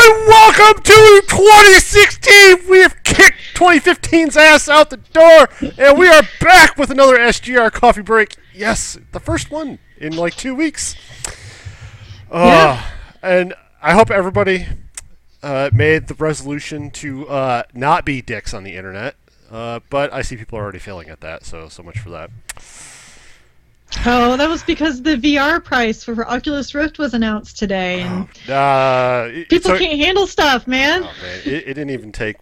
And welcome to 2016! We have kicked 2015's ass out the door, and we are back with another SGR coffee break. Yes, the first one in like 2 weeks. And I hope everybody made the resolution to not be dicks on the internet. But I see people are already failing at that, so much for that. Oh, that was because the VR price for Oculus Rift was announced today, and people can't handle stuff, man. Oh, man. It didn't even take,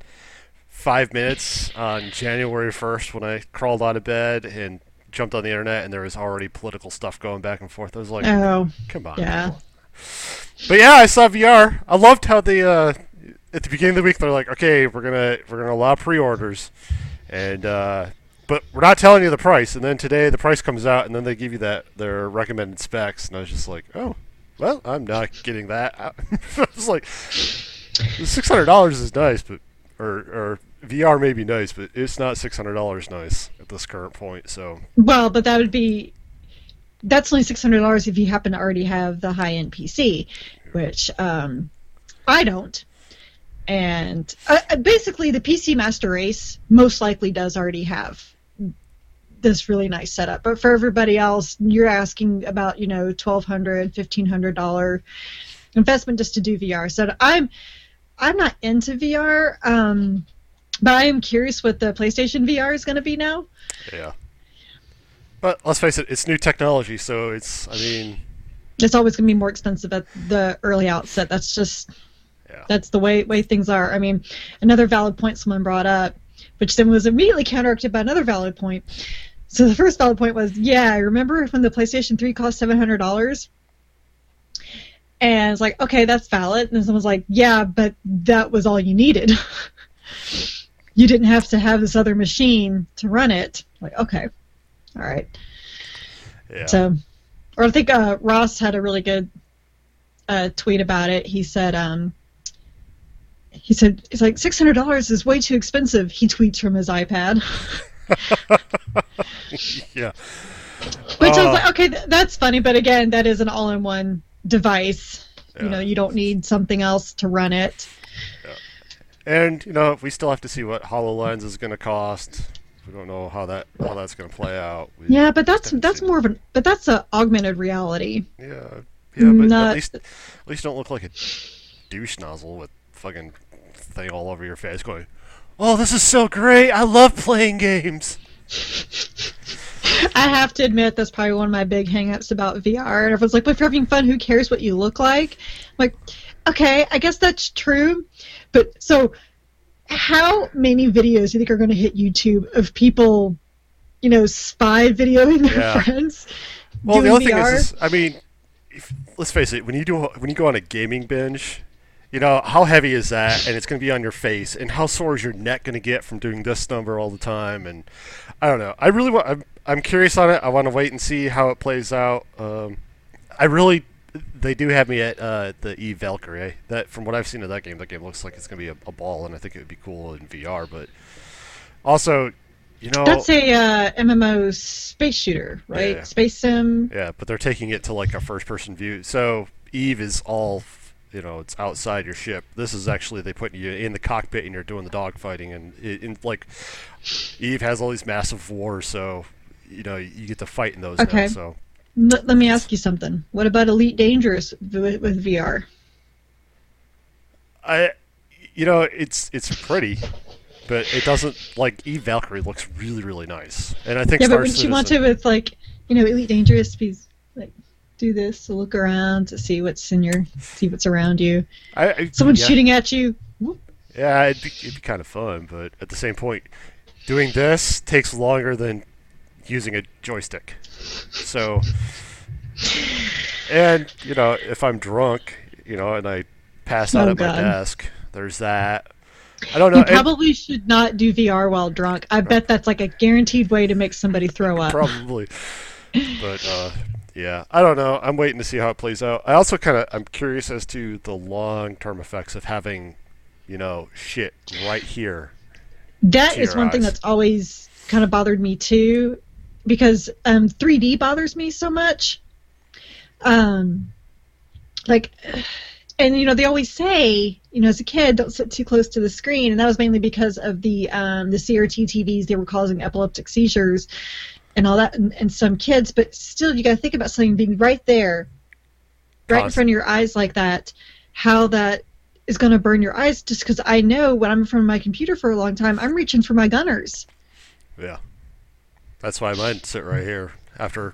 5 minutes on January 1st when I crawled out of bed and jumped on the internet, and there was already political stuff going back and forth. I was like, come on. Yeah. But yeah, I saw VR. I loved how they, at the beginning of the week, they're like, okay, we're gonna allow pre-orders, and but we're not telling you the price. And then today the price comes out, and then they give you their recommended specs, and I was just like, oh, well, I'm not getting that. I was like, $600 is nice, but or VR may be nice, but it's not $600 nice at this current point. So well, but that's only $600 if you happen to already have the high-end PC, which I don't. And basically, the PC Master Race most likely does already have this really nice setup. But for everybody else, you're asking about, $1,200, $1,500 investment just to do VR. So I'm not into VR, but I am curious what the PlayStation VR is going to be now. Yeah. But let's face it, it's new technology, so it's always going to be more expensive at the early outset. That's just... Yeah. That's the way things are. I mean, another valid point someone brought up, which then was immediately counteracted by another valid point. So the first valid point was, yeah, I remember when the PlayStation 3 cost $700? And it's like, okay, that's valid. And then someone's like, yeah, but that was all you needed. You didn't have to have this other machine to run it. Like, okay, all right. Yeah. So, or I think Ross had a really good tweet about it. He said, it's like $600 is way too expensive. He tweets from his iPad. Yeah. Which I was like, okay, that's funny, but again, that is an all-in-one device. Yeah. You don't need something else to run it. Yeah. And we still have to see what HoloLens is going to cost. We don't know how that's going to play out. Yeah, but that's more of that's an augmented reality. Yeah, but at least don't look like a douche nozzle with fucking thing all over your face going, oh, this is so great, I love playing games. I have to admit, that's probably one of my big hang-ups about VR. And everyone's like, well, if you're having fun, who cares what you look like? I'm like, okay, I guess that's true. But so how many videos do you think are going to hit YouTube of people, spy videoing their friends well, doing the other VR? thing is, let's face it, when you go on a gaming binge, how heavy is that, and it's going to be on your face, and how sore is your neck going to get from doing this number all the time? And I don't know. I'm curious on it. I want to wait and see how it plays out. They do have me at the Eve Valkyrie. That, from what I've seen of that game looks like it's going to be a ball, and I think it would be cool in VR. But also, that's a MMO space shooter, right? Yeah. Space sim. Yeah, but they're taking it to like a first-person view. So Eve is all, it's outside your ship. This is actually, they put you in the cockpit and you're doing the dogfighting, and like Eve has all these massive wars, so you get to fight in those. Okay. Now, so let me ask you something. What about Elite Dangerous with VR? It's pretty, but it doesn't, like, Eve Valkyrie looks really, really nice, and I think. Yeah, but wouldn't you want to with Elite Dangerous be like do this to look around to see what's around you? Someone's shooting at you. Whoop. Yeah, it'd be kind of fun, but at the same point, doing this takes longer than using a joystick. So, and if I'm drunk, and I pass out at my desk, there's that. I don't know. You probably should not do VR while drunk. I bet that's like a guaranteed way to make somebody throw up. Probably. But yeah, I don't know. I'm waiting to see how it plays out. I also I'm curious as to the long-term effects of having, shit right here. That is one thing that's always kind of bothered me too, because 3D bothers me so much. and they always say, as a kid, don't sit too close to the screen, and that was mainly because of the CRT TVs. They were causing epileptic seizures and all that, and some kids. But still, you got to think about something being right there, right in front of your eyes like that. How that is going to burn your eyes? Just because I know when I'm in front of my computer for a long time, I'm reaching for my gunners. Yeah, that's why mine sit right here. After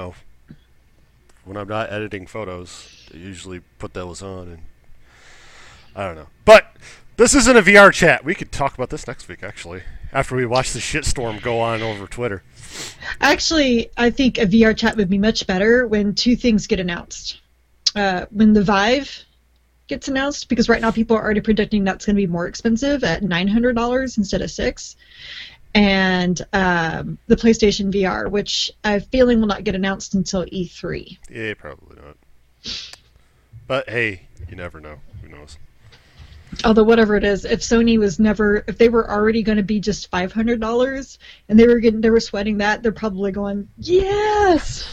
when I'm not editing photos, I usually put those on, and I don't know. But this isn't a VR chat. We could talk about this next week, actually, after we watch the shitstorm go on over Twitter. Actually, I think a VR chat would be much better when two things get announced. When the Vive gets announced, because right now people are already predicting that's going to be more expensive at $900 instead of $600. And the PlayStation VR, which I have a feeling will not get announced until E3. Yeah, probably not. But hey, you never know. Who knows? Although whatever it is, if they were already going to be just $500 and they were sweating that, they're probably going, yes,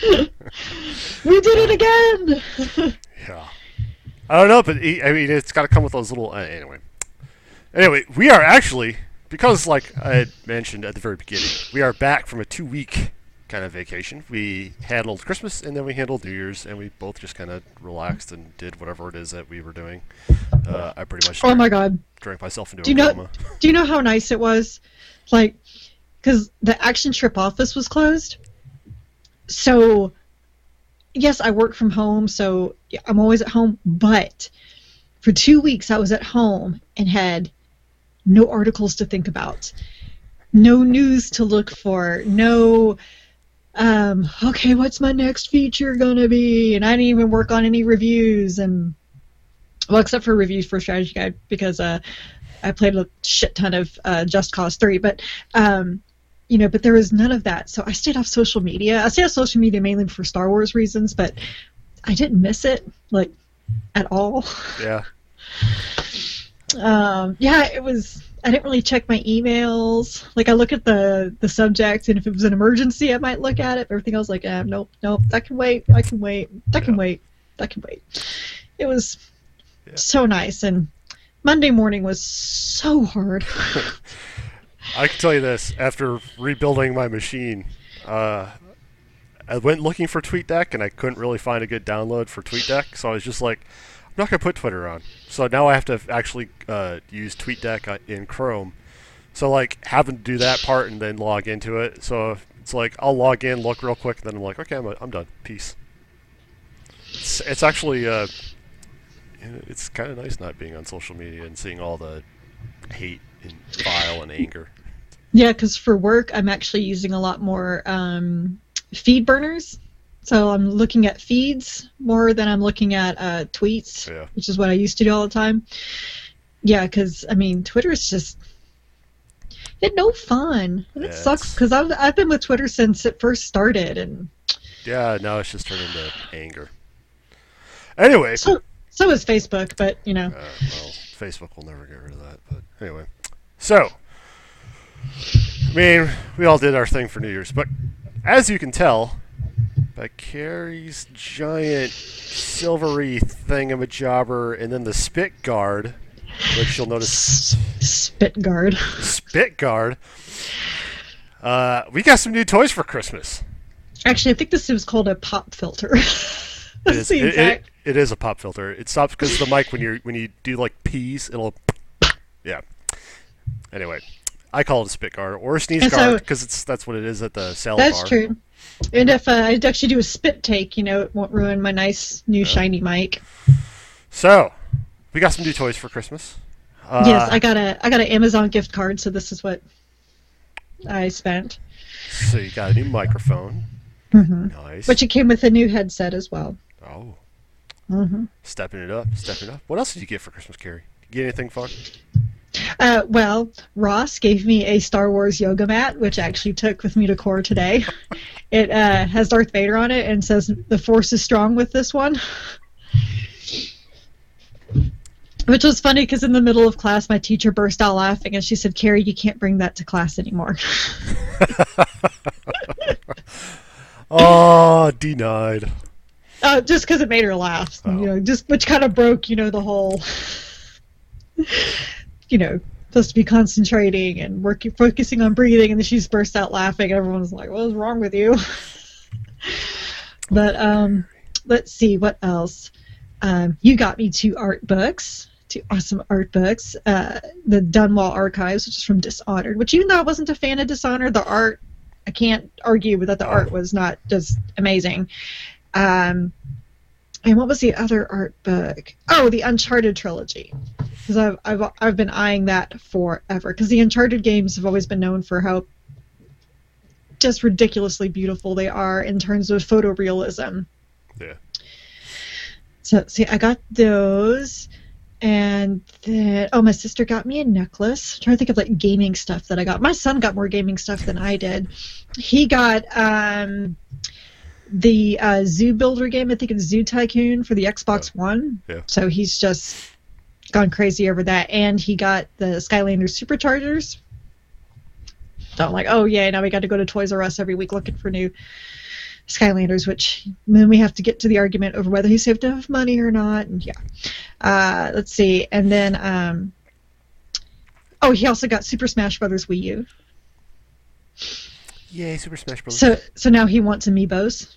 we did it again. Yeah, I don't know, but I mean, it's got to come with those little anyway. Anyway, we are actually, because like I had mentioned at the very beginning, we are back from a 2-week kind of vacation. We handled Christmas and then we handled New Year's, and we both just kind of relaxed and did whatever it is that we were doing. I pretty much oh my god, drank myself into a coma. Do you know how nice it was? Like, because the Action Trip office was closed. So, yes, I work from home, so I'm always at home. But for 2 weeks, I was at home and had no articles to think about, no news to look for, no, okay, what's my next feature gonna be? And I didn't even work on any reviews, and well, except for reviews for Strategy Guide, because I played a shit ton of Just Cause 3, but but there was none of that. So I stayed off social media. I stayed off social media mainly for Star Wars reasons, but I didn't miss it, like, at all. Yeah. It was. I didn't really check my emails. Like, I look at the subject, and if it was an emergency, I might look at it. But everything else, like, nope, that can wait. That can wait. It was so nice, and Monday morning was so hard. I can tell you this: after rebuilding my machine, I went looking for TweetDeck, and I couldn't really find a good download for TweetDeck. So I was just like, I'm not going to put Twitter on. So now I have to actually use TweetDeck in Chrome. So, like, having to do that part and then log into it. So it's like, I'll log in, look real quick, and then I'm like, okay, I'm done. Peace. It's actually, it's kind of nice not being on social media and seeing all the hate and vile and anger. Yeah, because for work, I'm actually using a lot more feed burners. So I'm looking at feeds more than I'm looking at tweets, which is what I used to do all the time. Yeah, because, I mean, Twitter is just no fun. And it sucks, because I've been with Twitter since it first started. And yeah, now it's just turned into anger. Anyway. So is Facebook, but, well, Facebook will never get rid of that. But anyway. So, I mean, we all did our thing for New Year's. But as you can tell, by Carrie's giant silvery thingamajobber, and then the spit guard, which you'll notice. Spit guard. Spit guard. We got some new toys for Christmas. Actually, I think this was called a pop filter. It is a pop filter. It stops because the mic, when you do like peas, it'll. Yeah. Anyway, I call it a spit guard or a sneeze guard because that's what it is at the salad bar. That's true. And if I actually do a spit take, it won't ruin my nice new shiny mic. So, we got some new toys for Christmas. Yes, I got an Amazon gift card, so this is what I spent. So you got a new microphone. Mm-hmm. Nice. Which it came with a new headset as well. Oh. Mm-hmm. Stepping it up. What else did you get for Christmas, Carrie? Did you get anything fun? Well, Ross gave me a Star Wars yoga mat, which I actually took with me to core today. It has Darth Vader on it and says, "The Force is strong with this one." Which was funny because in the middle of class, my teacher burst out laughing and she said, "Carrie, you can't bring that to class anymore." Oh, denied. Just because it made her laugh, Oh. just which kind of broke, the whole, supposed to be concentrating and focusing on breathing, and then she just burst out laughing. Everyone's like, "What is wrong with you?" But let's see what else. You got me two awesome art books. The Dunwall Archives, which is from Dishonored. Which, even though I wasn't a fan of Dishonored, the art, I can't argue with that. The art was not just amazing. And what was the other art book? Oh, the Uncharted trilogy. Because I've been eyeing that forever. Because the Uncharted games have always been known for how just ridiculously beautiful they are in terms of photorealism. Yeah. So, see, I got those. And then, my sister got me a necklace. I'm trying to think of like gaming stuff that I got. My son got more gaming stuff than I did. He got the Zoo Builder game. I think it's Zoo Tycoon for the Xbox One. Yeah. So he's just gone crazy over that. And he got the Skylanders Superchargers. So I'm like, oh yeah, now we got to go to Toys R Us every week looking for new Skylanders, which then we have to get to the argument over whether he saved enough money or not. And yeah. Let's see. And then he also got Super Smash Brothers Wii U. Yay, Super Smash Bros. So now he wants amiibos.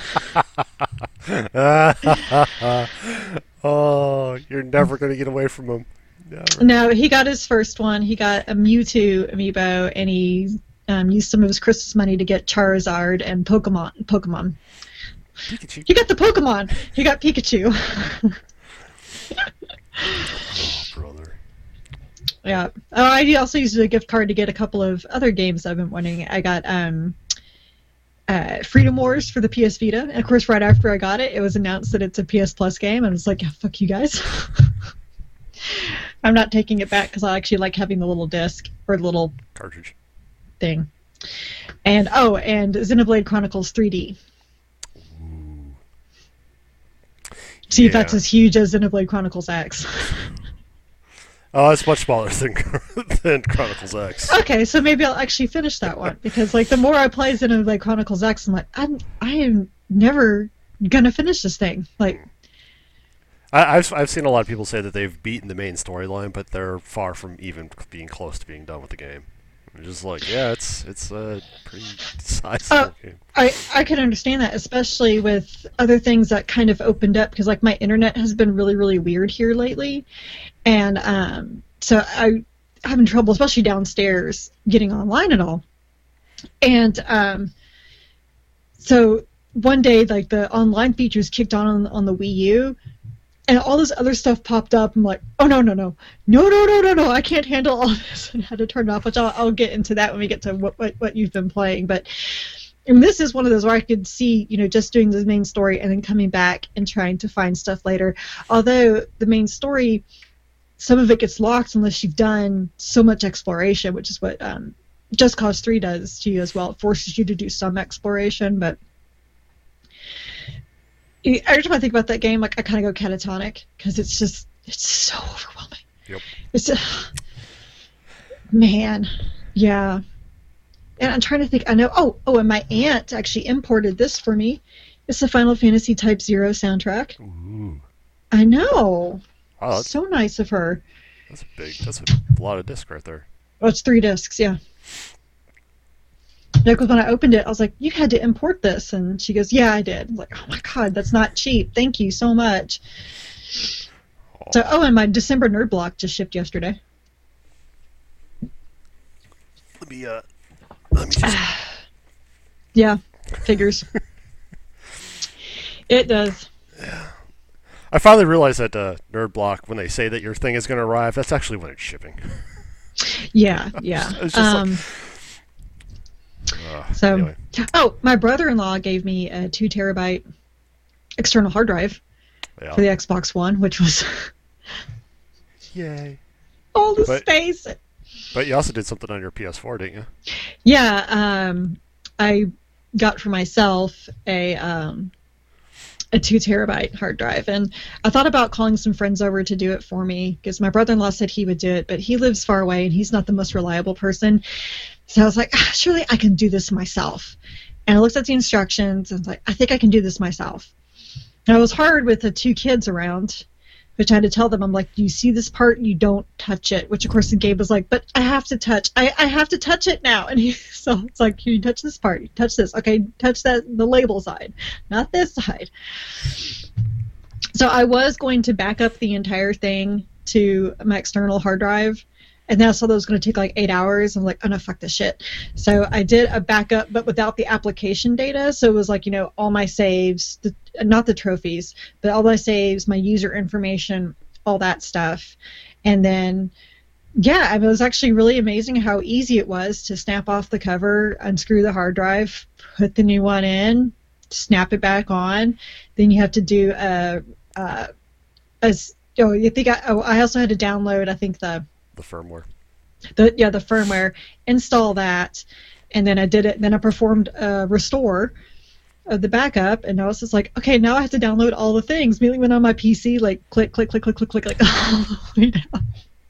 Oh, you're never going to get away from him. Never. No, he got his first one. He got a Mewtwo amiibo, and he used some of his Christmas money to get Charizard and Pokemon. Pikachu. He got the Pokemon. He got Pikachu. Oh, brother. Yeah. Oh, I also used a gift card to get a couple of other games I've been wanting. I got Freedom Wars for the PS Vita. And of course, right after I got it, it was announced that it's a PS Plus game. And I was like, yeah, fuck you guys. I'm not taking it back because I actually like having the little disc or the little Cartridge thing. And Xenoblade Chronicles 3D. Ooh. See if that's as huge as Xenoblade Chronicles X. Oh, it's much smaller than Chronicles X. Okay, so maybe I'll actually finish that one because like the more I play Xenoblade Chronicles X, I'm like I am never gonna finish this thing. Like I've seen a lot of people say that they've beaten the main storyline, but they're far from even being close to being done with the game. I'm just like, yeah, it's a pretty sizable game. I can understand that, especially with other things that kind of opened up because like my internet has been really, really weird here lately. And so I'm having trouble, especially downstairs, getting online and all. And so one day, like the online features kicked on the Wii U, and all this other stuff popped up. I'm like, oh no, I can't handle all this, and I had to turn it off. Which I'll get into that when we get to what you've been playing. But and this is one of those where I could see, just doing the main story and then coming back and trying to find stuff later. Although the main story, some of it gets locked unless you've done so much exploration, which is what Just Cause 3 does to you as well. It forces you to do some exploration, but every time I think about that game, like I kind of go catatonic because it's so overwhelming. Yep. It's man, yeah. And I'm trying to think. I know. Oh, and my aunt actually imported this for me. It's the Final Fantasy Type 0 soundtrack. Ooh. I know. Wow, So nice of her. that's a lot of disc right there. Oh, it's 3 discs, yeah. Yeah, because when I opened it, I was like, you had to import this. And she goes, yeah, I did. I'm like, oh my God, that's not cheap. Thank you so much. So, and my December Nerd Block just shipped yesterday. Let me just... Yeah, figures. It does. Yeah. I finally realized that Nerd Block, when they say that your thing is going to arrive, that's actually when it's shipping. Yeah. It's just So, anyway. My brother-in-law gave me a 2 terabyte external hard drive Yeah. for the Xbox One, which was Yay. all the space. But you also did something on your PS4, didn't you? Yeah, I got for myself a 2 terabyte hard drive, and I thought about calling some friends over to do it for me because my brother-in-law said he would do it, but he lives far away and he's not the most reliable person. So I was like, surely I can do this myself. And I looked at the instructions and was like, I think I can do this myself. I was hard with the two kids around, which I had to tell them, I'm like, you see this part, you don't touch it. Which of course Gabe was like, but I have to touch. I have to touch it now. And so it's like, you touch this part, you touch this. Okay, touch the label side, not this side. So I was going to back up the entire thing to my external hard drive. And then I saw that was going to take like 8 hours. I'm like, oh no, fuck this shit. So I did a backup, but without the application data. So it was like, all my saves, not the trophies, but all my saves, my user information, all that stuff. And then, yeah, it was actually really amazing how easy it was to snap off the cover, unscrew the hard drive, put the new one in, snap it back on. Then you have to do I also had to download, I think the firmware. The firmware, install that, and then I did it. Then I performed a restore of the backup, and I was just like, okay, now I have to download all the things. Immediately went on my PC, like click, like all the way down.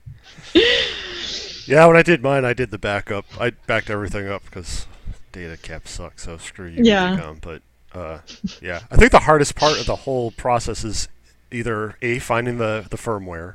Yeah, when I did mine, I did the backup. I backed everything up because data cap sucks, so screw you. Yeah. But yeah, I think the hardest part of the whole process is either A, finding the firmware,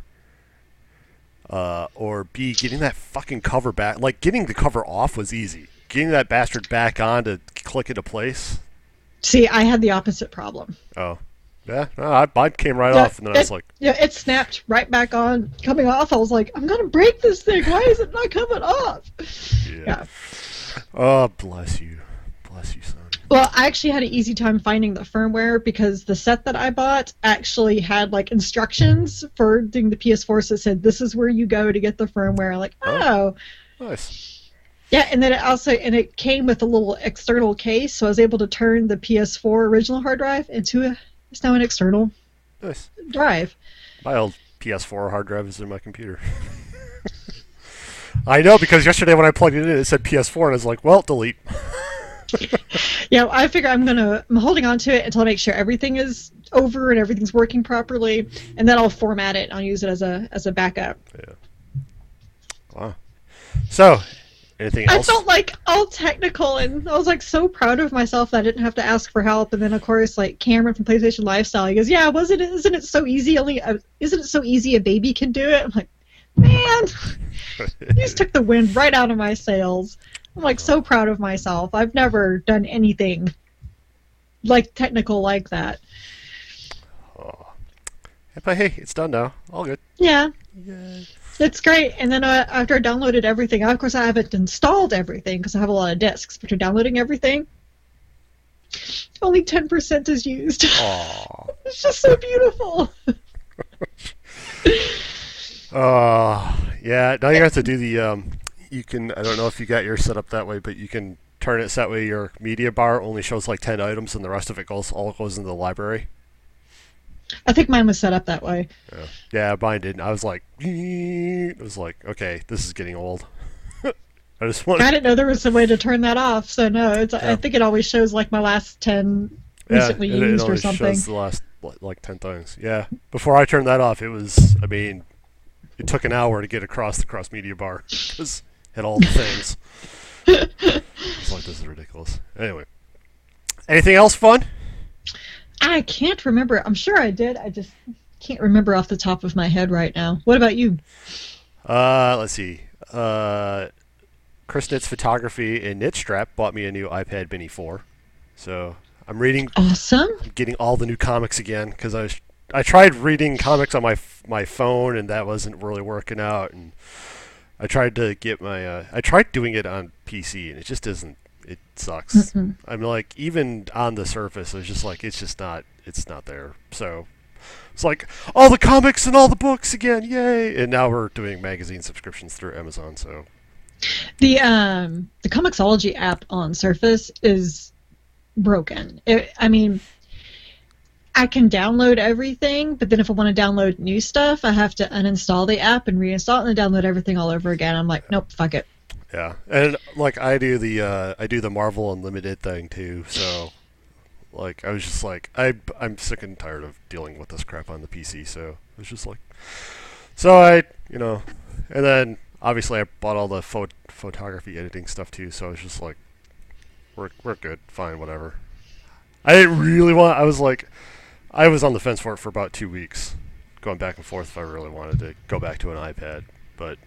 or B, getting that fucking cover back. Like, getting the cover off was easy. Getting that bastard back on to click into place. See, I had the opposite problem. Oh. Yeah, no, mine came right off, and then I was like... Yeah, it snapped right back on. Coming off, I was like, I'm going to break this thing. Why is it not coming off? Yeah. Oh, bless you. Bless you, son. Well, I actually had an easy time finding the firmware because the set that I bought actually had like instructions for doing the PS4, so it said this is where you go to get the firmware. I'm like, oh. Nice. Yeah, and then it came with a little external case, so I was able to turn the PS4 original hard drive into it's now an external drive. My old PS4 hard drive is in my computer. I know, because yesterday when I plugged it in, it said PS4, and I was like, well, delete. Yeah, I figure I'm holding on to it until I make sure everything is over and everything's working properly, and then I'll format it and I'll use it as a backup. Yeah. Wow. So, anything else? I felt like all technical, and I was like so proud of myself that I didn't have to ask for help. And then of course, like Cameron from PlayStation Lifestyle, he goes, "Yeah, isn't it so easy? Isn't it so easy a baby can do it?" I'm like, man, you just took the wind right out of my sails. I'm like so proud of myself. I've never done anything like technical like that. Oh. But hey, it's done now. All good. Yeah. Yay. It's great. And then after I downloaded everything, of course I haven't installed everything because I have a lot of disks. But after downloading everything, only 10% is used. Aww. It's just so beautiful. Yeah. Now you have to do the. You can. I don't know if you got yours set up that way, but you can turn it so that way your media bar only shows like 10 items, and the rest of it goes into the library. I think mine was set up that way. Yeah, mine didn't. I was like, okay, this is getting old. I didn't know there was a way to turn that off, so no, I think it always shows like my last 10 recently used or something. Shows the last like 10 things. Yeah, before I turned that off, it was. I mean, it took an hour to get across the cross media bar because it had all the things. It's like, this is ridiculous. Anyway, anything else fun? I can't remember. I'm sure I did. I just can't remember off the top of my head right now. What about you? Let's see. Chris Knits Photography and Knit Strap bought me a new iPad Mini 4. So I'm reading. Awesome. I'm getting all the new comics again because I tried reading comics on my phone and that wasn't really working out. And I tried to get I tried doing it on PC and it just isn't. It sucks. Mm-hmm. I'm like, even on the surface, it's just like, it's not there. So it's like, all the comics and all the books again, yay! And now we're doing magazine subscriptions through Amazon, so. The Comixology app on Surface is broken. I mean, I can download everything, but then if I want to download new stuff, I have to uninstall the app and reinstall it and then download everything all over again. I'm like, nope, fuck it. Yeah, and like I do the Marvel Unlimited thing too. So, like I was just like I'm sick and tired of dealing with this crap on the PC. So it was just like, so and then obviously I bought all the photography editing stuff too. So I was just like, we're good, fine, whatever. I didn't really want. I was like, I was on the fence for it for about 2 weeks, going back and forth if I really wanted to go back to an iPad. But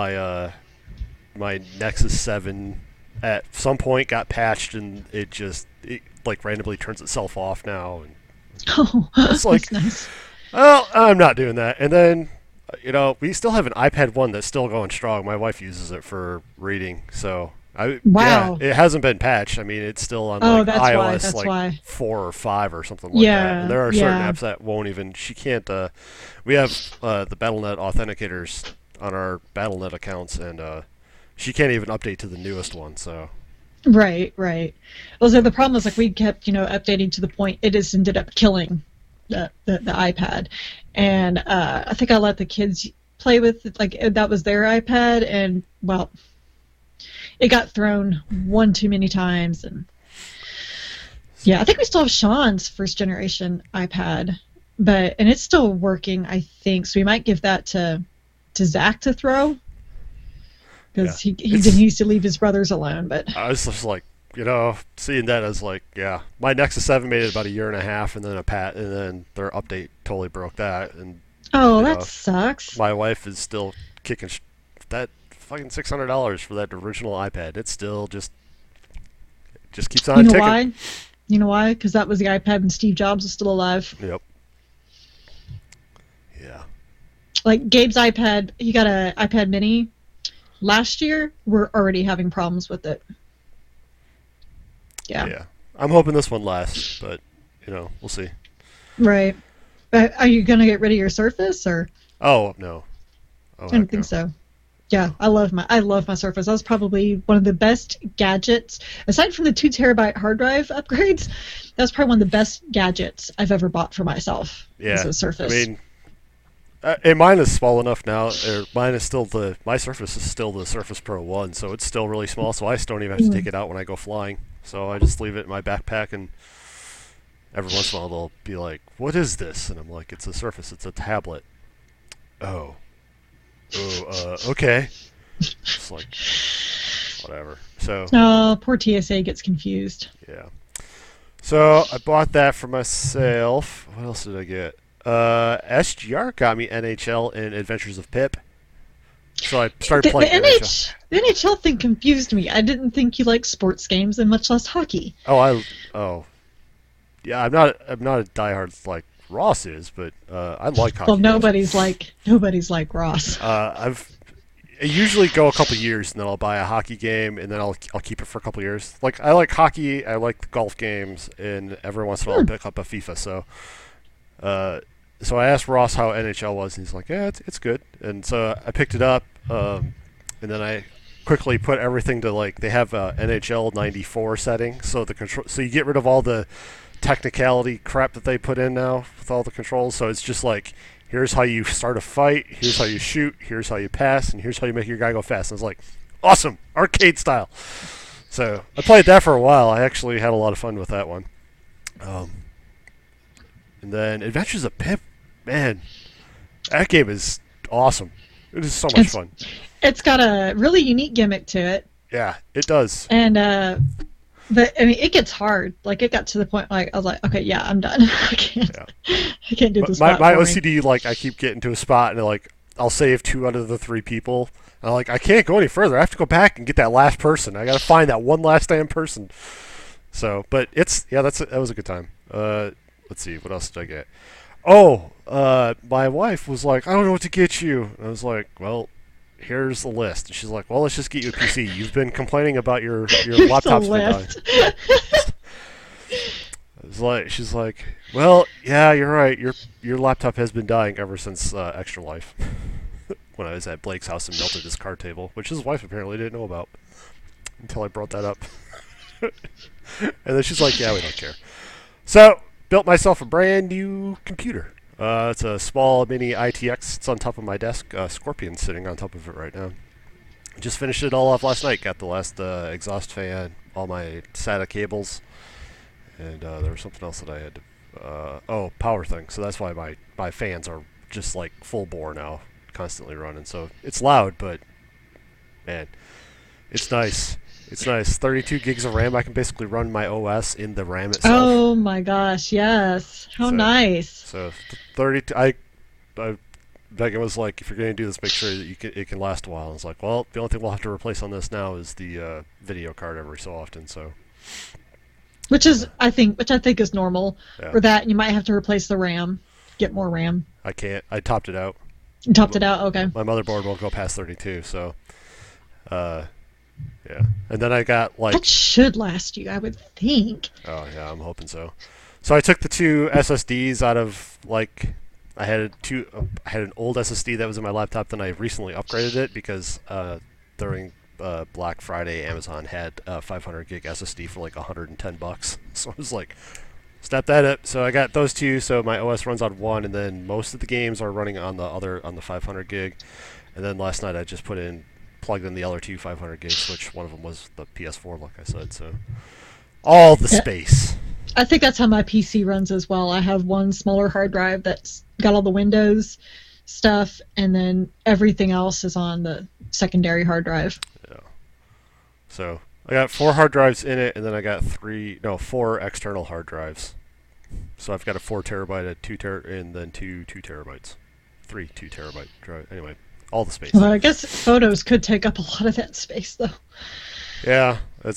my Nexus 7 at some point got patched, and it like randomly turns itself off now. And Oh, it's like, that's nice. well, I'm not doing that. And then, we still have an iPad 1 that's still going strong. My wife uses it for reading, so Wow. yeah, it hasn't been patched. I mean, it's still on Oh, like that's why. iOS That's like why. 4 or 5 or something like that. Yeah. And there are certain Yeah. apps that won't even. She can't. We have the BattleNet authenticators on our BattleNet accounts, and she can't even update to the newest one. So Right. Right. Well, so the problem is like we kept updating to the point it just ended up killing the iPad, and I think I let the kids play with it, like that was their iPad, and well, it got thrown one too many times, and yeah, I think we still have Sean's first generation iPad, and it's still working, I think. So we might give that to Zach to throw because yeah, he didn't used to leave his brothers alone. But I was just like, seeing that as like, yeah, my Nexus 7 made it about a year and a half, and then and then their update totally broke that, and oh, you that know, sucks. my wife is still kicking that fucking $600 for that original iPad. It's still just keeps on You know ticking. why? You know why? Because that was the iPad when Steve Jobs was still alive. Yep. Yeah. Like Gabe's iPad, he got an iPad Mini last year. We're already having problems with it. Yeah. Yeah. I'm hoping this one lasts, but we'll see. Right. But are you gonna get rid of your Surface or? Oh no. Oh, I don't heck think no. so. Yeah, I love my Surface. That was probably one of the best gadgets, aside from the 2 terabyte hard drive upgrades. That was probably one of the best gadgets I've ever bought for myself. Yeah. Was a Surface. I mean, and mine is small enough now. Mine is still my Surface is still the Surface Pro 1, so it's still really small. So I just don't even have to take it out when I go flying. So I just leave it in my backpack, and every once in a while they'll be like, "What is this?" And I'm like, "It's a Surface. It's a tablet." Oh. Okay. It's like, whatever. So, Oh, poor TSA gets confused. yeah. So, I bought that for myself. What else did I get? SGR got me NHL and Adventures of Pip. So I started The, playing the, NHL. the NHL thing confused me. I didn't think you liked sports games and much less hockey. Yeah, I'm not a diehard like Ross is, but I like hockey. Well, games. nobody's like Ross. I usually go a couple years, and then I'll buy a hockey game, and then I'll keep it for a couple years. Like I like hockey, I like the golf games, and every once in a while I'll pick up a FIFA. So I asked Ross how NHL was, and he's like, "Yeah, it's good." And so I picked it up, and then I quickly put everything to like they have a NHL 94 setting, so so you get rid of all the technicality crap that they put in now with all the controls. So it's just like, here's how you start a fight, here's how you shoot, here's how you pass, and here's how you make your guy go fast. And it's like, awesome, arcade style. So I played that for a while. I actually had a lot of fun with that one. And then Adventures of Pip, man, that game is awesome. It is so much fun. It's got a really unique gimmick to it, Yeah, it does. and but I mean, it gets hard. Like it got to the point like I was like, okay, yeah, I'm done. I can't do But this. my OCD, like, I keep getting to a spot, and like I'll save 2 out of the 3 people. And I'm like, I can't go any further. I have to go back and get that last person. I got to find that one last damn person. So, but that was a good time. Let's see, what else did I get? Oh, my wife was like, I don't know what to get you. And I was like, well, here's the list. And she's like, well, let's just get you a PC. You've been complaining about your laptop's been dying. She's like, well, yeah, you're right. Your laptop has been dying ever since Extra Life. When I was at Blake's house and melted his card table, which his wife apparently didn't know about until I brought that up. And then she's like, yeah, we don't care. So, built myself a brand new computer. It's a small mini ITX. It's on top of my desk. Scorpion's sitting on top of it right now. Just finished it all off last night. Got the last exhaust fan, all my SATA cables, and there was something else that I had to... power thing. So that's why my fans are just like full bore now, constantly running. So it's loud, but man, it's nice. It's nice. 32 gigs of RAM. I can basically run my OS in the RAM itself. Oh my gosh, yes. How So, nice. so 32. Megan was like, if you're going to do this, make sure that it can last a while. And it's like, well, the only thing we'll have to replace on this now is the video card every so often. So. Which I think is normal. Yeah. For that, you might have to replace the RAM, get more RAM. I can't. I topped it out. You topped it out, okay. My motherboard won't go past 32, so. Yeah. And then I got like. That should last you, I would think. Oh yeah, I'm hoping so. So I took the two SSDs out of like. I had an old SSD that was in my laptop. Then I recently upgraded it because during Black Friday, Amazon had a 500 gig SSD for like $110. So I was like, snap that up. So I got those two. So my OS runs on one, and then most of the games are running on the 500 gig. And then last night I just plugged in the other two 500 gigs, which one of them was the PS4, like I said. So all the space. I think that's how my PC runs as well. I have one smaller hard drive that's got all the Windows stuff, and then everything else is on the secondary hard drive. Yeah. So I got 4 hard drives in it, and then I got 4 external hard drives. So I've got a 4 terabyte, and then 2 terabytes, 3 2 terabyte drive. Anyway, all the space. Well, I guess photos could take up a lot of that space, though. Yeah,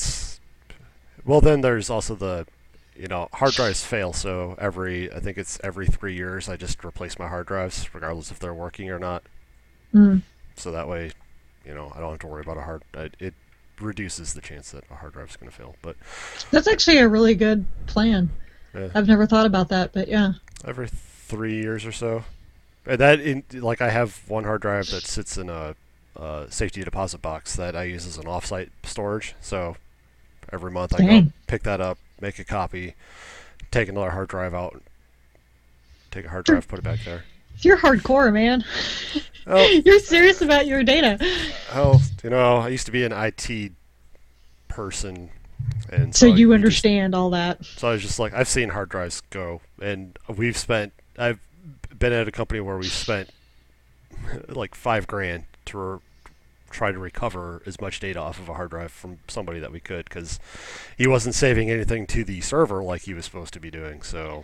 well. Then there's also the, hard drives fail. So I think it's every 3 years, I just replace my hard drives, regardless if they're working or not. Mm. So that way, I don't have to worry about it reduces the chance that a hard drive is going to fail. But that's actually a really good plan. Yeah. I've never thought about that, but yeah. Every 3 years or so. And I have one hard drive that sits in a safety deposit box that I use as an offsite storage. So every month I go pick that up, make a copy, take another hard drive out, take a hard drive, put it back there. You're hardcore, man. Oh. You're serious about your data. Oh, I used to be an IT person, and so you understand all that. So I was just like, I've seen hard drives go, and I've been at a company where we spent like $5,000 to try to recover as much data off of a hard drive from somebody that we could, because he wasn't saving anything to the server like he was supposed to be doing. So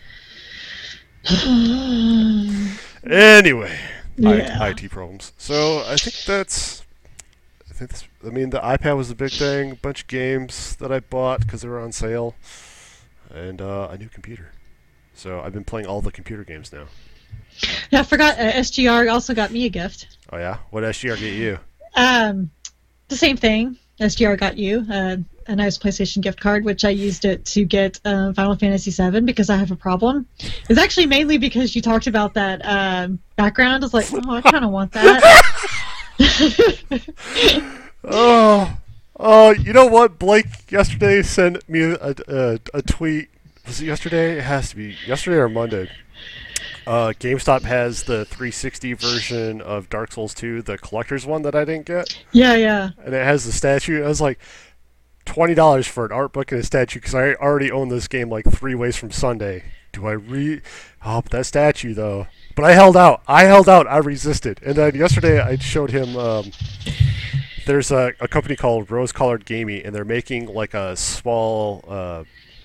anyway, yeah. IT problems. So I think the iPad was a big thing. A bunch of games that I bought because they were on sale, and a new computer. So I've been playing all the computer games now. Yeah, I forgot. SGR also got me a gift. Oh yeah, what SGR get you? The same thing. SGR got you a nice PlayStation gift card, which I used it to get Final Fantasy VII because I have a problem. It's actually mainly because you talked about that background. I was like, oh, I kind of want that. Oh, you know what? Blake yesterday sent me a tweet. Was it yesterday? It has to be yesterday or Monday. GameStop has the 360 version of Dark Souls 2, the collector's one that I didn't get. Yeah. And it has the statue. I was like, $20 for an art book and a statue, because I already own this game like 3 ways from Sunday. Do I Oh, that statue though. But I held out. I resisted. And then yesterday I showed him. There's a company called Rose Colored Gaming, and they're making like a small,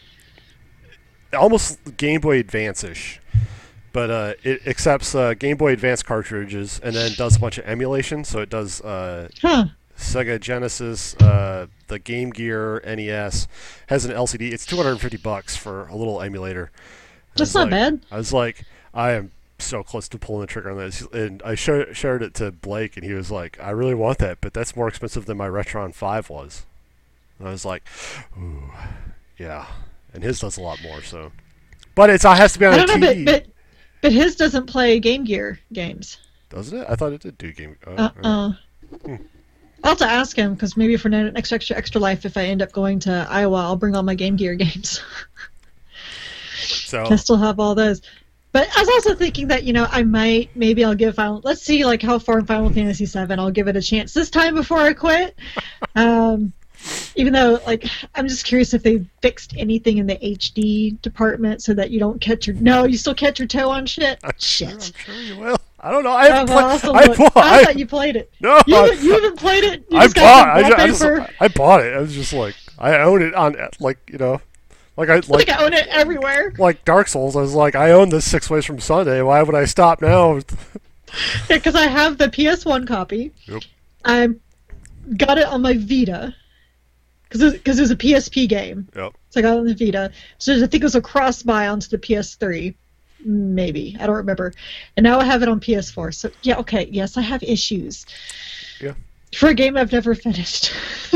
almost Game Boy Advance-ish. But it accepts Game Boy Advance cartridges and then does a bunch of emulation. So it does Sega Genesis, the Game Gear, NES, has an LCD. It's $250 for a little emulator. That's not bad. I was like, I am so close to pulling the trigger on this. And I shared it to Blake, and he was like, I really want that, but that's more expensive than my Retron 5 was. And I was like, ooh, yeah. And his does a lot more, so. But it has to be on a TV. But his doesn't play Game Gear games. Doesn't it? I thought it did do Game. I'll have to ask him, because maybe for next extra life, if I end up going to Iowa, I'll bring all my Game Gear games. So I still have all those. But I was also thinking that, maybe I'll give let's see like how far in Final Fantasy VII I'll give it a chance this time before I quit. Even though, I'm just curious if they fixed anything in the HD department so that you don't you still catch your toe on shit. I'm sure you will. I don't know. I haven't well, also played. look, I thought you played it. No, You haven't played it. You I just got bought. some wallpaper. I bought it. I was just like, I own it on like I think I own it everywhere. like Dark Souls. I was like, I own this 6 Ways from Sunday. Why would I stop now? Yeah, because I have the PS1 copy. Yep. I got it on my Vita because it was a PSP game. Yep. So I got it on the Vita. So I think it was a cross-buy onto the PS3. Maybe. I don't remember. And now I have it on PS4. So, yeah, okay. Yes, I have issues. Yeah. For a game I've never finished.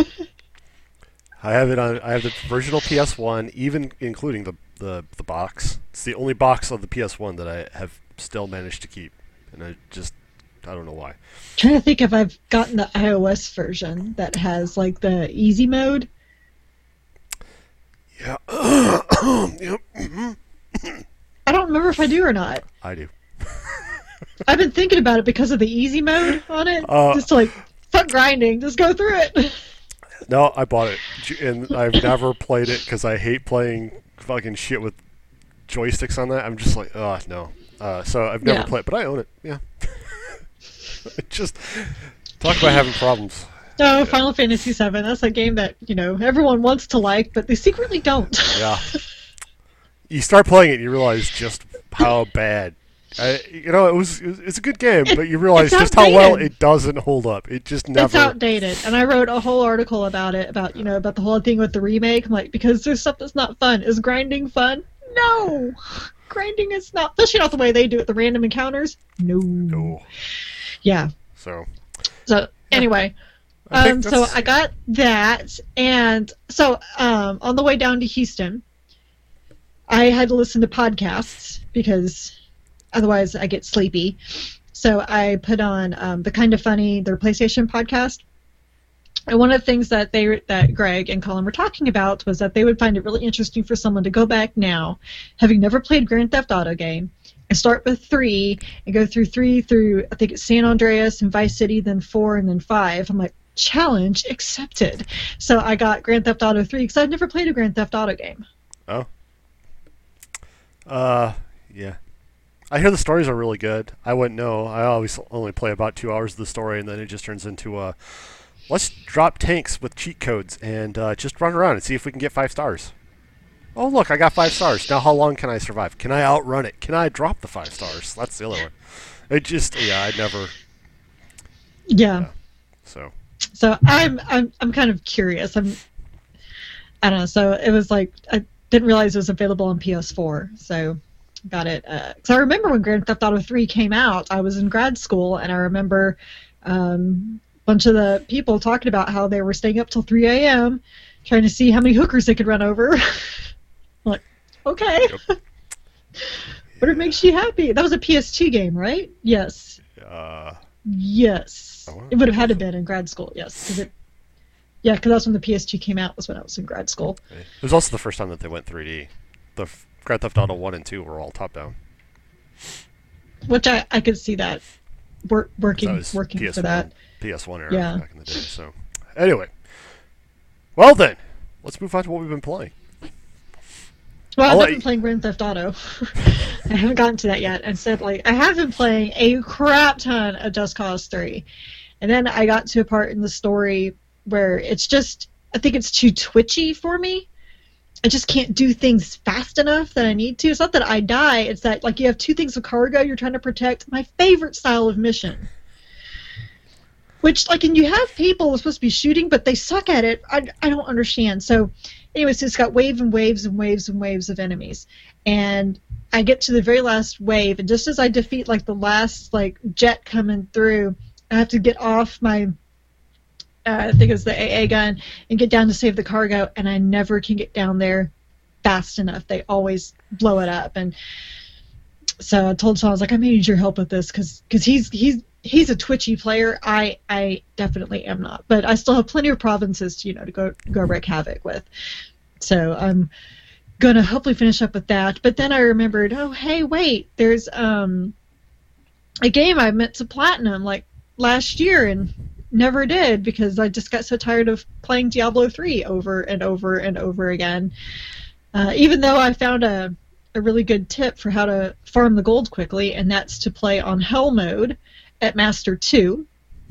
I have it on. I have the original PS1, even including the box. It's the only box of the PS1 that I have still managed to keep, and I don't know why. Trying to think if I've gotten the iOS version that has like the easy mode. Yeah. Yep. I don't remember if I do or not. I do. I've been thinking about it because of the easy mode on it. Just to, like, fuck grinding, just go through it. No, I bought it, and I've never played it because I hate playing fucking shit with joysticks on that. I'm just like, oh no. So I've never played, but I own it. Yeah. Just talk about having problems. No, Final Fantasy VII. That's a game that everyone wants to like, but they secretly don't. Yeah. You start playing it, and you realize just how bad. It's a good game, but you realize just how well it doesn't hold up. It just never. It's outdated, and I wrote a whole article about it, about the whole thing with the remake. I'm like, because there's stuff that's not fun. Is grinding fun? No, grinding is not, especially not the way they do it. The random encounters. No. Yeah. So anyway, so I got that, and so on the way down to Houston, I had to listen to podcasts because otherwise I get sleepy. So I put on the Kind of Funny, their PlayStation podcast. And one of the things that Greg and Colin were talking about was that they would find it really interesting for someone to go back now, having never played Grand Theft Auto game, and start with 3 and go through 3 through, I think it's San Andreas and Vice City, then 4 and then 5. I'm like, challenge accepted. So I got Grand Theft Auto 3 because I'd never played a Grand Theft Auto game. Oh. Yeah. I hear the stories are really good. I wouldn't know. I always only play about 2 hours of the story, and then it just turns into let's drop tanks with cheat codes and just run around and see if we can get 5 stars. Oh, look, I got 5 stars. Now how long can I survive? Can I outrun it? Can I drop the 5 stars? That's the other one. It just, I'd never. Yeah. So I'm kind of curious. I don't know. So it was like, I didn't realize it was available on PS4. So got it. So I remember when Grand Theft Auto 3 came out, I was in grad school, and I remember a bunch of the people talking about how they were staying up till 3 a.m. trying to see how many hookers they could run over. I'm like, okay. Yep. But it makes you happy. That was a PS2 game, right? Yes. Yes. It would have had to been in grad school, yes. Because that's when the PS2 came out, was when I was in grad school. Okay. It was also the first time that they went 3D. The Grand Theft Auto 1 and 2 were all top-down. Which I could see that working PS1, for that. PS1 era back in the day. So, anyway. Well then, let's move on to what we've been playing. Well, I've been playing Grand Theft Auto. I haven't gotten to that yet. Instead, I have been playing a crap ton of Just Cause 3. And then I got to a part in the story where it's just, I think it's too twitchy for me. I just can't do things fast enough that I need to. It's not that I die, it's that you have 2 things of cargo you're trying to protect. My favorite style of mission. Which, and you have people who are supposed to be shooting, but they suck at it. I don't understand. So, anyways, it's got waves and waves and waves and waves of enemies. And I get to the very last wave, and just as I defeat, the last, jet coming through, I have to get off my, I think it was the AA gun, and get down to save the cargo, and I never can get down there fast enough. They always blow it up. And so I told Sean, I was like, I may need your help with this, because he's a twitchy player. I definitely am not, but I still have plenty of provinces to go wreak havoc with. So I'm gonna hopefully finish up with that. But then I remembered, oh hey, wait, there's a game I meant to platinum last year and never did because I just got so tired of playing Diablo 3 over and over and over again. Even though I found a a really good tip for how to farm the gold quickly, and that's to play on Hell mode at Master 2.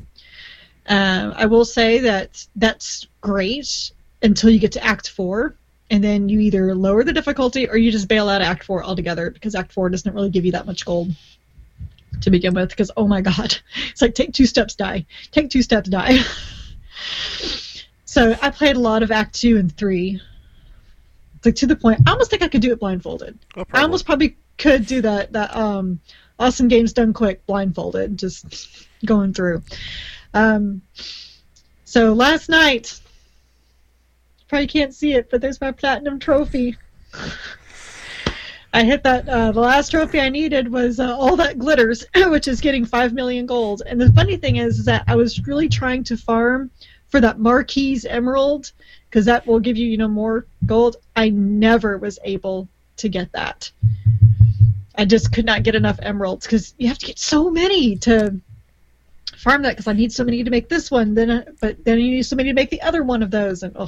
I will say that that's great until you get to Act 4, and then you either lower the difficulty or you just bail out Act 4 altogether, because Act 4 doesn't really give you that much gold to begin with, because, oh my god, it's like take 2 steps, die. Take 2 steps, die. So I played a lot of Act 2 and 3. It's like to the point, I almost think I could do it blindfolded. Oh, I almost probably could do that Awesome Games Done Quick blindfolded, just going through. So last night, probably can't see it, but there's my platinum trophy. I hit that. The last trophy I needed was all that glitters, which is getting 5 million gold. And the funny thing is that I was really trying to farm for that Marquise Emerald, because that will give you, more gold. I never was able to get that. I just could not get enough emeralds, because you have to get so many to farm that, because I need so many to make this one, but then you need so many to make the other one of those, and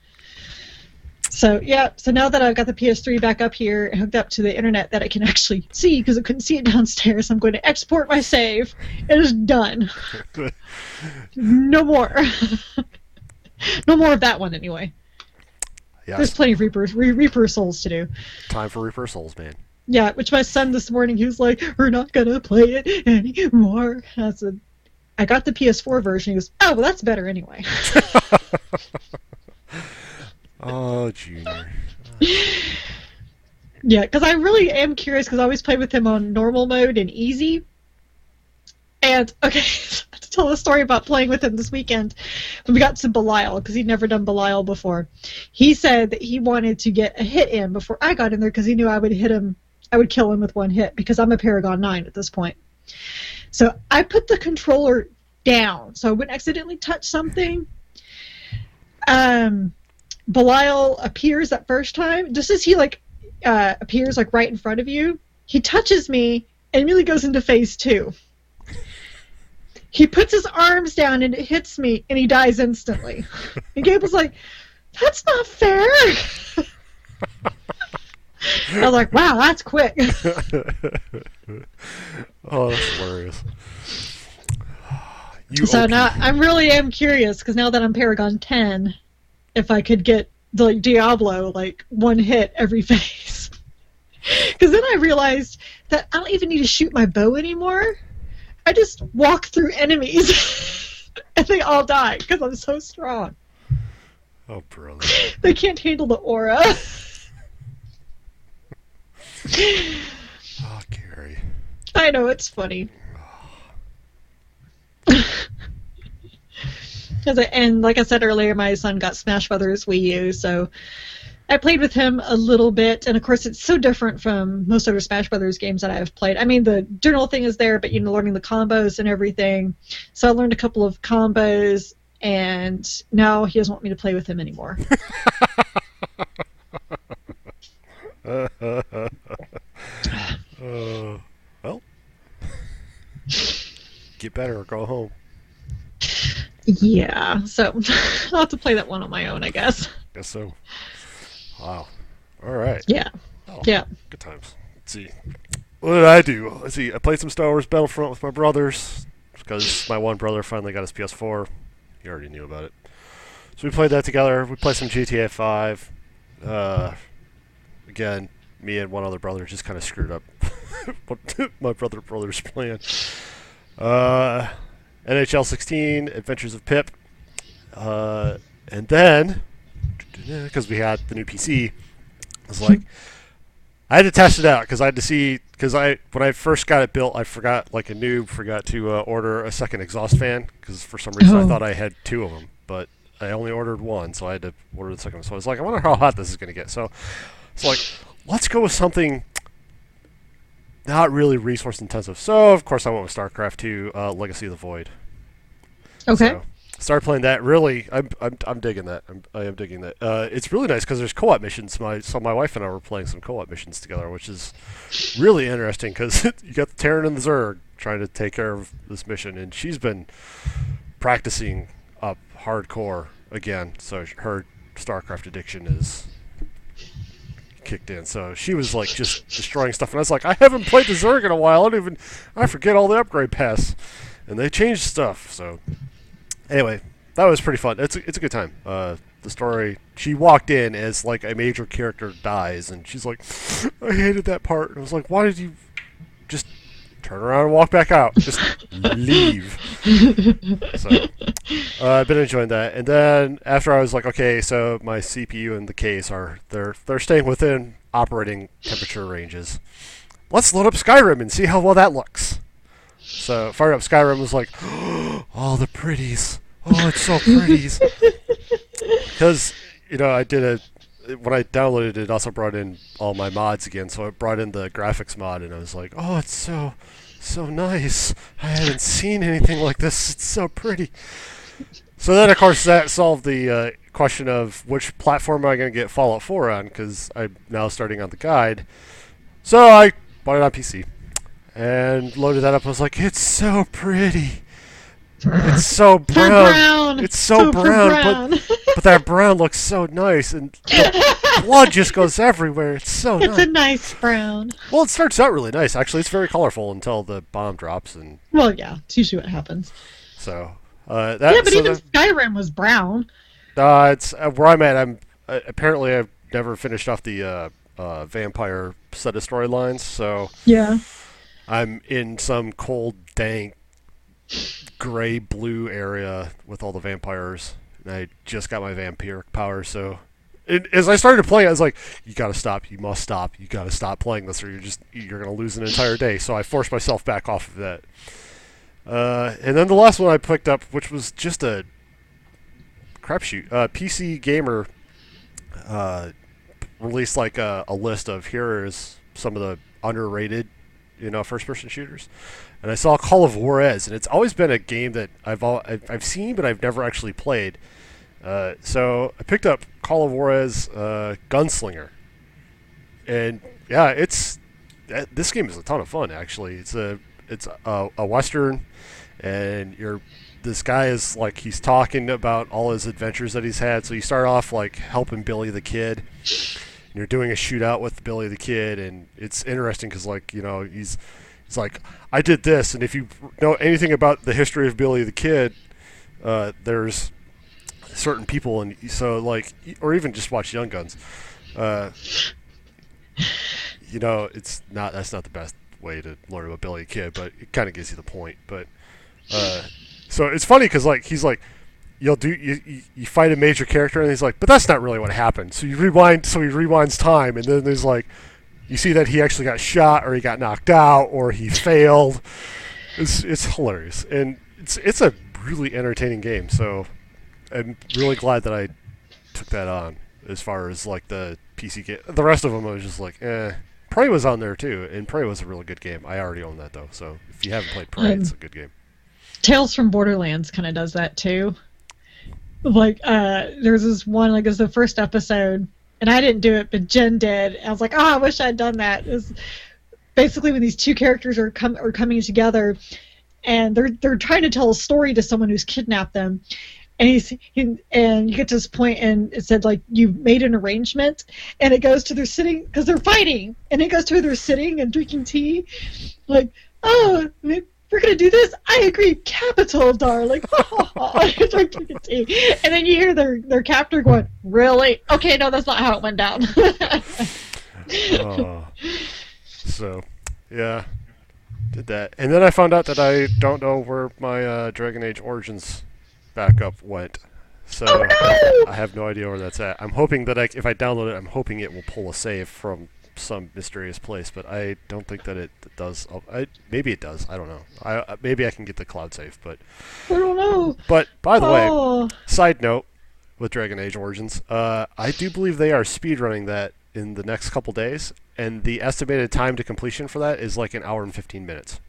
So now that I've got the PS3 back up here and hooked up to the internet that I can actually see, because I couldn't see it downstairs, I'm going to export my save. It is done. No more. No more of that one anyway. Yes. There's plenty of Reaper Souls to do. Time for Reaper Souls, man. Yeah, which my son this morning, he was like, we're not going to play it anymore. I said, I got the PS4 version. He goes, oh, well, that's better anyway. Oh, Junior. Yeah, because I really am curious, because I always play with him on normal mode and easy. And, okay, to tell a story about playing with him this weekend, when we got to Belial, because he'd never done Belial before. He said that he wanted to get a hit in before I got in there, because he knew I would kill him with one hit, because I'm a Paragon 9 at this point. So I put the controller down, so I wouldn't accidentally touch something. Belial appears that first time, just as he appears right in front of you, he touches me and immediately goes into phase 2. He puts his arms down and it hits me and he dies instantly. And Gable's like, that's not fair. I was like, wow, that's quick. Oh, that's hilarious. So now I really am curious, because now that I'm Paragon 10, if I could get the Diablo one hit every phase. Because then I realized that I don't even need to shoot my bow anymore. I just walk through enemies and they all die because I'm so strong. Oh, brother. They can't handle the aura. Oh, Gary. I know, it's funny. And like I said earlier, my son got Smash Brothers Wii U, so I played with him a little bit, and of course it's so different from most other Smash Brothers games that I've played. I mean, the general thing is there, but learning the combos and everything. So I learned a couple of combos, and now he doesn't want me to play with him anymore. Well, get better or go home. Yeah, so I'll have to play that one on my own, I guess. Guess so. Wow. All right. Yeah. Oh, yeah. Good times. Let's see. What did I do? Let's see. I played some Star Wars Battlefront with my brothers, because my one brother finally got his PS4. He already knew about it. So we played that together. We played some GTA 5. Again, me and one other brother just kind of screwed up what my brother's playing. NHL 16, Adventures of Pip. And then, because we had the new PC, I was like, I had to test it out, because I had to see, because when I first got it built, I forgot, like a noob, forgot to order a second exhaust fan, because for some reason I thought I had 2 of them, but I only ordered 1, so I had to order the second one. So I was like, I wonder how hot this is going to get. So it's like, let's go with something not really resource intensive. So of course I went with StarCraft 2, Legacy of the Void. Okay. So, started playing that. Really, I'm digging that. I am digging that. It's really nice because there's co-op missions. So my wife and I were playing some co-op missions together, which is really interesting because you got the Terran and the Zerg trying to take care of this mission, and she's been practicing up hardcore again. So her StarCraft addiction is kicked in. So she was like just destroying stuff, and I was like, I haven't played the Zerg in a while. I forget all the upgrade paths, and they changed stuff. So anyway, that was pretty fun. It's a good time. The story. She walked in as like a major character dies, and she's like, I hated that part. And I was like, why did you just turn around and walk back out? Just leave. So I've been enjoying that. And then after I was like, okay, so my CPU and the case they're staying within operating temperature ranges. Let's load up Skyrim and see how well that looks. So fired up Skyrim, was like, oh, the pretties. Oh, it's so pretties. Because, when I downloaded it, it also brought in all my mods again, so it brought in the graphics mod, and I was like, oh, it's so nice. I haven't seen anything like this. It's so pretty. So then, of course, that solved the question of which platform am I going to get Fallout 4 on, because I'm now starting on the guide. So I bought it on PC and loaded that up. I was like, it's so pretty. It's so brown. It's so brown. But that brown looks so nice, and the blood just goes everywhere. It's so nice. It's a nice brown. Well, it starts out really nice. Actually, it's very colorful until the bomb drops. Well, yeah, it's usually what happens. So even Skyrim was brown. It's where I'm at. Apparently I've never finished off the vampire set of storylines. So yeah, I'm in some cold, dank, gray-blue area with all the vampires, and I just got my vampiric power, so as I started playing, I was like, you gotta stop, you must stop, you gotta stop playing this, or you're gonna lose an entire day. So I forced myself back off of that. And then the last one I picked up, which was just a crapshoot, PC Gamer released like a list of here is some of the underrated, first-person shooters. And I saw Call of Juarez, and it's always been a game that I've seen, but I've never actually played. So I picked up Call of Juarez Gunslinger, and yeah, this game is a ton of fun. Actually, it's a western, and this guy is like he's talking about all his adventures that he's had. So you start off like helping Billy the Kid. And you're doing a shootout with Billy the Kid, and it's interesting because It's like, I did this, and if you know anything about the history of Billy the Kid, there's certain people, and so like, or even just watch Young Guns. That's not the best way to learn about Billy the Kid, but it kind of gives you the point. But so it's funny because like he's like, you fight a major character, and he's like, but that's not really what happened. So he rewinds time, and then there's like. You see that he actually got shot, or he got knocked out, or he failed. It's hilarious, and it's a really entertaining game. So I'm really glad that I took that on. As far as like the PC game, the rest of them I was just like, eh. Prey was on there too, and Prey was a really good game. I already own that though, so if you haven't played Prey, it's a good game. Tales from Borderlands kind of does that too. Like there's this one, like it was the first episode. And I didn't do it, but Jen did. I was like, I wish I'd done that. It's basically when these two characters are coming together, and they're trying to tell a story to someone who's kidnapped them, and and you get to this point, and it said like you've made an arrangement, and it goes to their sitting because they're fighting, and it goes to their sitting and drinking tea, like we're gonna do this. I agree, capital, darling. Drinking tea, and then you hear their captor going, "Really? Okay, no, that's not how it went down." So, yeah, did that, and then I found out that I don't know where my Dragon Age Origins backup went. So I have no idea where that's at. I'm hoping that if I download it, I'm hoping it will pull a save from some mysterious place, but I don't think that it does. Maybe it does. I don't know. Maybe I can get the cloud save, but I don't know. But by the way, side note with Dragon Age Origins, I do believe they are speedrunning that in the next couple days, and the estimated time to completion for that is like 1 hour and 15 minutes.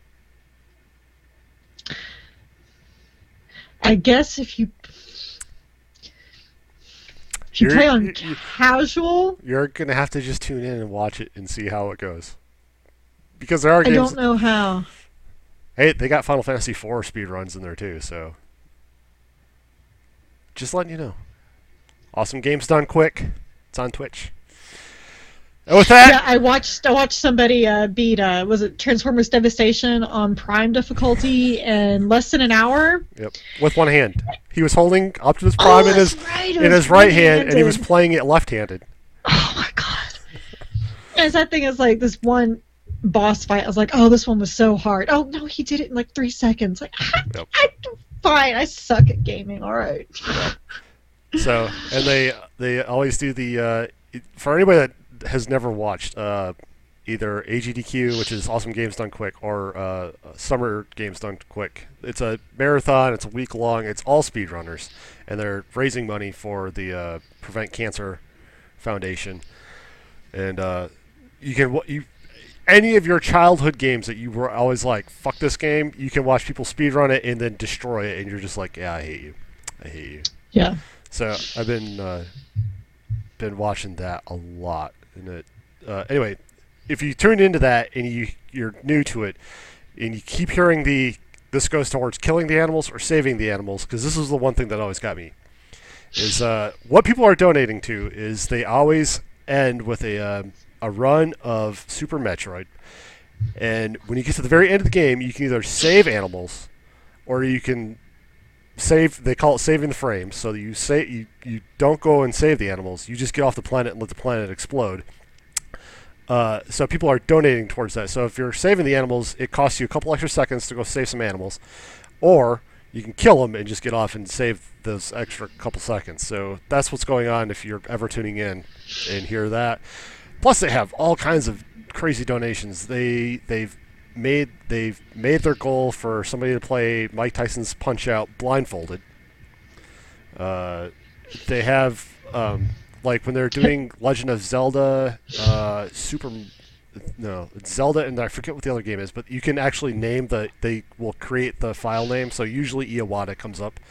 I guess if you play on casual, you're gonna have to just tune in and watch it and see how it goes. Because there are games. I don't know how. Hey, they got Final Fantasy IV speedruns in there too, so just letting you know. Awesome Games Done Quick. It's on Twitch. And with that, Yeah, I watched somebody beat was it Transformers Devastation on Prime difficulty in less than an hour. yep, with one hand. He was holding Optimus Oh, Prime in that's right. It his was right hand, and he was one-handed. playing it left-handed. Oh my god! And that thing is like this one boss fight. I was like, oh, this one was so hard. Oh no, he did it in like 3 seconds. Like, Yep. fine. I suck at gaming. All right. So, and they always do the for anybody that has never watched either AGDQ, which is Awesome Games Done Quick, or Summer Games Done Quick. It's a marathon. It's a week long. It's all speedrunners, and they're raising money for the Prevent Cancer Foundation. And any of your childhood games that you were always like, fuck this game, you can watch people speedrun it and then destroy it, and you're just like, yeah, I hate you. I hate you. Yeah. So I've been watching that a lot. And anyway, if you tune into that and you're new to it, and you keep hearing this goes towards killing the animals or saving the animals, because this is the one thing that always got me, is what people are donating to is they always end with a run of Super Metroid, and when you get to the very end of the game, you can either save animals, or you can save. They call it saving the frames. So you don't go and save the animals. You just get off the planet and let the planet explode. So people are donating towards that. So if you're saving the animals, it costs you a couple extra seconds to go save some animals, or you can kill them and just get off and save those extra couple seconds. So that's what's going on if you're ever tuning in and hear that. Plus, they have all kinds of crazy donations. They've made their goal for somebody to play Mike Tyson's Punch Out blindfolded. They have like when they're doing Legend of Zelda, Zelda, and I forget what the other game is, but you can actually name they will create the file name. So usually Iwata comes up.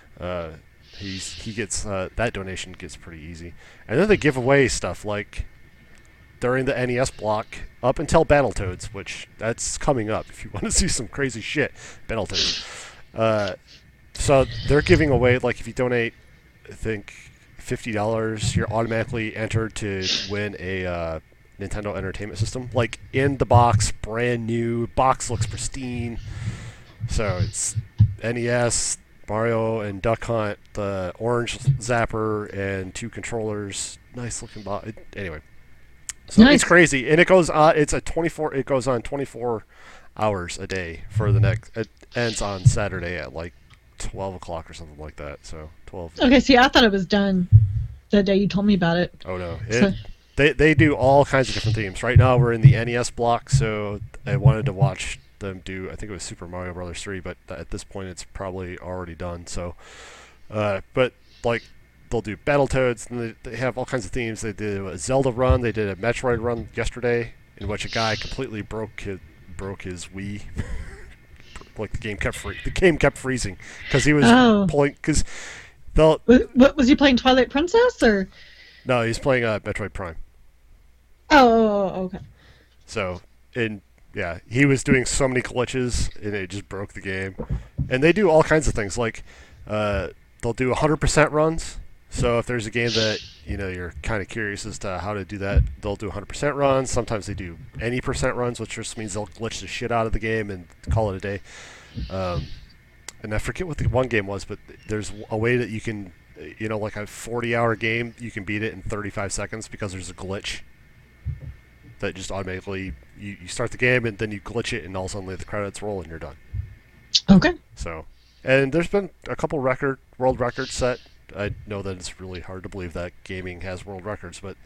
He gets that donation gets pretty easy, and then they give away stuff like during the NES block up until Battletoads, which that's coming up if you want to see some crazy shit. Battletoads. So they're giving away, like, if you donate, I think $50, you're automatically entered to win a Nintendo Entertainment System, like in the box, brand new. Box looks pristine. So it's NES, Mario and Duck Hunt, the orange zapper, and 2 controllers. Nice looking box. Anyway, so Nice. it's crazy, and it goes on. It's a 24. It goes on 24 hours a day for the next. It ends on Saturday at like 12 o'clock or something like that. So 12. Okay, see, I thought it was done the day you told me about it. Oh no. So- They do all kinds of different themes. Right now we're in the NES block, so I wanted to watch them do. I think it was Super Mario Brothers 3, but at this point it's probably already done. So, but like they'll do Battletoads, and they have all kinds of themes. They did a Zelda run. They did a Metroid run yesterday, in which a guy completely broke his Wii. Like the game kept freezing because he was pulling because they'll. What was he playing? Twilight Princess or? No, he's playing Metroid Prime. Oh, okay. So, yeah, he was doing so many glitches, and it just broke the game. And they do all kinds of things, like they'll do 100% runs. So if there's a game that you're kind of curious as to how to do that, they'll do 100% runs. Sometimes they do any percent runs, which just means they'll glitch the shit out of the game and call it a day. And I forget what the one game was, but there's a way that you can, like a 40-hour game, you can beat it in 35 seconds because there's a glitch that just automatically you start the game and then you glitch it and all of a sudden the credits roll and you're done. Okay. So, and there's been a couple world records set. I know that it's really hard to believe that gaming has world records, but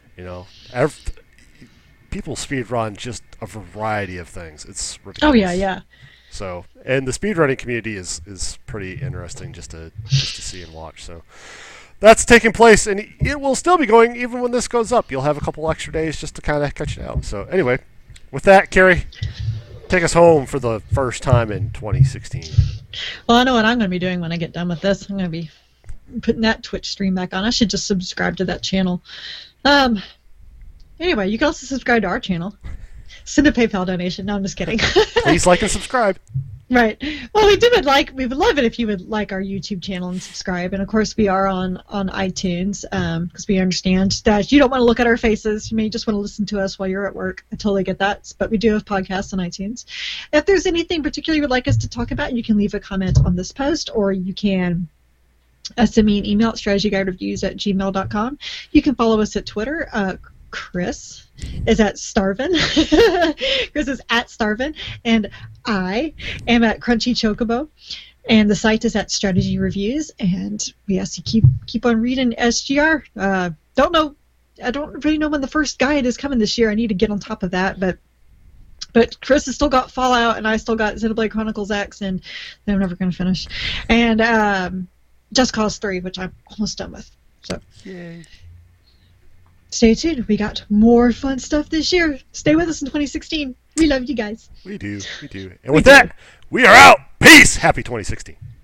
people speed run just a variety of things. It's ridiculous. Oh yeah. So, and the speedrunning community is pretty interesting just to see and watch. So, that's taking place, and it will still be going even when this goes up. You'll have a couple extra days just to kind of catch it out. So, anyway, with that, Carrie, take us home for the first time in 2016. Well, I know what I'm going to be doing when I get done with this. I'm going to be putting that Twitch stream back on. I should just subscribe to that channel. Anyway, you can also subscribe to our channel. Send a PayPal donation. No, I'm just kidding. Please like and subscribe. Right. Well, we would love it if you would like our YouTube channel and subscribe. And of course, we are on iTunes because we understand that you don't want to look at our faces. You may just want to listen to us while you're at work. I totally get that. But we do have podcasts on iTunes. If there's anything particular you would like us to talk about, you can leave a comment on this post, or you can send me an email at strategyguidereviews@gmail.com. You can follow us at Twitter. Chris is at Starvin. Chris is at Starvin, and I am at Crunchy Chocobo, and the site is at Strategy Reviews. And we ask you keep on reading SGR. I don't really know when the first guide is coming this year. I need to get on top of that, but Chris has still got Fallout, and I still got Xenoblade Chronicles X, and I'm never going to finish. And Just Cause 3, which I'm almost done with. So. Yay. Stay tuned. We got more fun stuff this year. Stay with us in 2016. We love you guys. We do. And with that, we are out. Peace. Happy 2016.